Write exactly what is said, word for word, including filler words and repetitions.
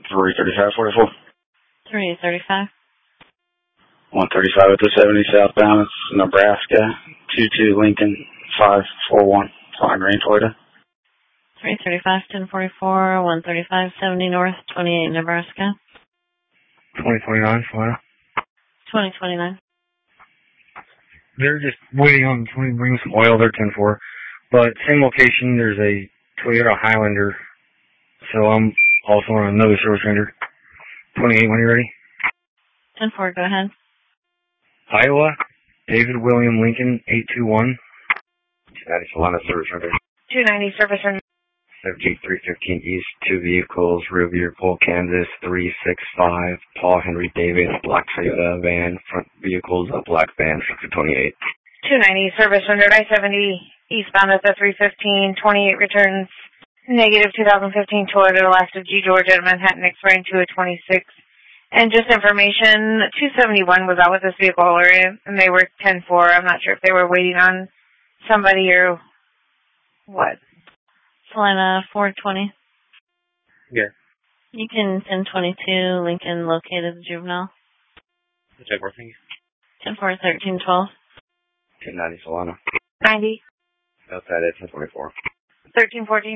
three thirty-five forty-four. three thirty-five. one thirty-five at the seventy southbound. It's Nebraska. two two Lincoln five four one. Fine Green Toyota. three thirty-five ten forty-four. one thirty-five seventy North, twenty-eight Nebraska. twenty twenty-nine, Florida. twenty twenty-nine. They're just waiting on somebody to bring some oil. They're ten four. But same location, there's a Toyota Highlander. So I'm also on another service render. twenty-eight when you're ready. ten four, go ahead. Iowa, David William Lincoln, eight two one. That is Solana service render. two ninety service render. F G three fifteen East, two vehicles, rear vehicle, Kansas three six five, Paul Henry Davis, black Toyota van, front vehicles, a black van, six twenty-eight. two ninety service render, I seventy eastbound at the three fifteen, twenty-eight returns, negative two thousand fifteen Toyota Alaska G Georgia at Manhattan Express to a twenty-six. And just information, two seventy-one was out with this vehicle already, and they were ten four. I'm not sure if they were waiting on somebody or what. Salina four twenty. Yeah. You can ten twenty-two, Lincoln located the juvenile. Check working. ten four thirteen twelve. ten ninety Solana. ninety. Outside at ten twenty-four. thirteen fourteen.